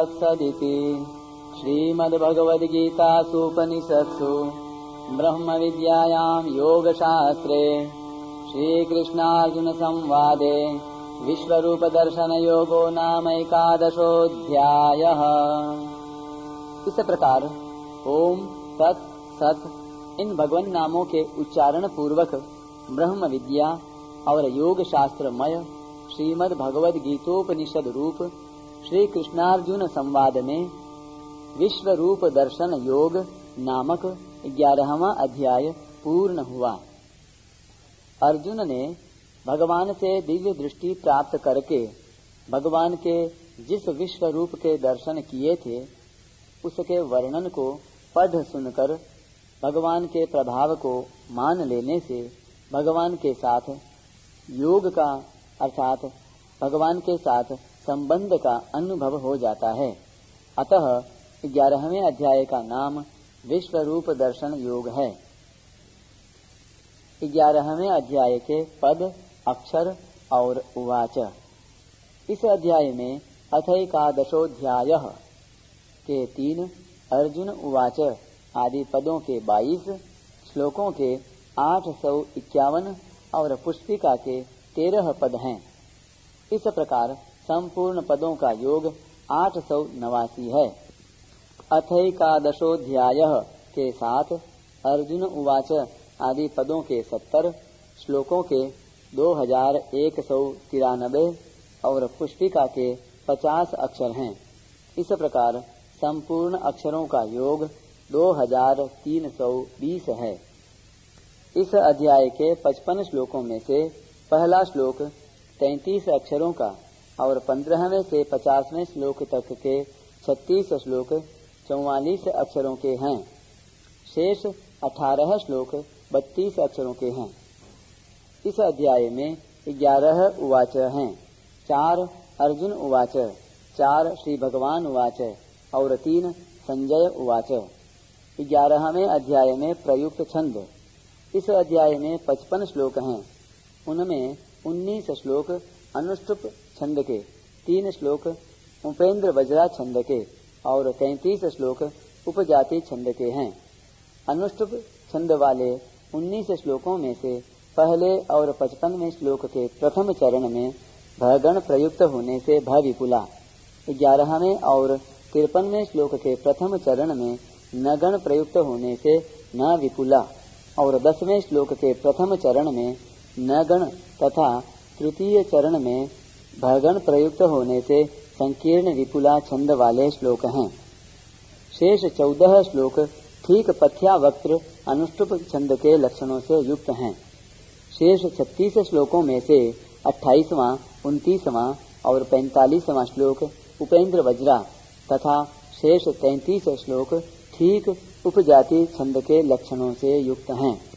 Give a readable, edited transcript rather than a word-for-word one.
तत्सदिति। श्रीमद्भगवद्गीतासूपनिषत्सु ब्रह्मविद्यायां योगशास्त्रे श्रीकृष्णार्जुनसंवादे विश्वरूपदर्शनयोगो नाम 11ोऽध्यायः। इस प्रकार ओम तत् सत इन भगवान नामों के उच्चारण पूर्वक ब्रह्म विद्या और योग शास्त्रमय श्रीमद् भगवद गीतोपनिषद रूप श्री कृष्णार्जुन संवाद में विश्व रूप दर्शन योग नामक 11वां अध्याय पूर्ण हुआ। अर्जुन ने भगवान से दिव्य दृष्टि प्राप्त करके भगवान के जिस विश्व रूप के दर्शन किए थे उसके वर्णन को पढ़ सुनकर भगवान के प्रभाव को मान लेने से भगवान के साथ योग का अर्थात भगवान के साथ संबंध का अनुभव हो जाता है। अतः 11वें अध्याय का नाम विश्व रूप दर्शन योग है। 11वें अध्याय के पद, अक्षर और उवाच। इस अध्याय में अथैकादशोऽध्यायः के 3, अर्जुन उवाच आदि पदों के 22, श्लोकों के 851 और पुष्पिका के 13 पद हैं। इस प्रकार संपूर्ण पदों का योग 889 है। अथैकादशोऽध्यायः के 7, अर्जुन उवाच आदि पदों के 70, श्लोकों के 2193 और पुष्पिका के 50 अक्षर हैं। इस प्रकार संपूर्ण अक्षरों का योग 2320 है। इस अध्याय के 55 श्लोकों में से पहला श्लोक 33 अक्षरों का और 15वें से 50वें श्लोक तक के 36 श्लोक 44 अक्षरों के हैं। शेष 18 श्लोक 32 अक्षरों के हैं। इस अध्याय में 11 उवाच हैं, 4 अर्जुन उवाच, 4 श्री भगवान उवाच और 3 संजय उवाच। 11वें अध्याय में प्रयुक्त छंद। इस अध्याय में 55 श्लोक हैं। उनमें 19 श्लोक अनुष्टुप छंद के, 3 श्लोक उपेंद्र वज्रा छंद के और 33 श्लोक उपजाति छंद के हैं। अनुष्टुप छंद वाले 19 श्लोकों में से पहले और 55वें श्लोक के प्रथम चरण में भगण प्रयुक्त होने से भ विपुला, 11वें और 53वें श्लोक के प्रथम चरण में नगण प्रयुक्त होने से न विपुला और 10वें श्लोक के प्रथम चरण में नगण तथा तृतीय चरण में भगण प्रयुक्त होने से संकीर्ण विपुला छंद वाले श्लोक हैं। शेष 14 श्लोक ठीक पथ्यावक्त्र अनुष्टुप छंद के लक्षणों से युक्त हैं। शेष 36 श्लोकों में से 28वां, 29वां और 45वां श्लोक उपेंद्र वज्रा तथा शेष 33 श्लोक ठीक उपजाति छंद के लक्षणों से युक्त हैं।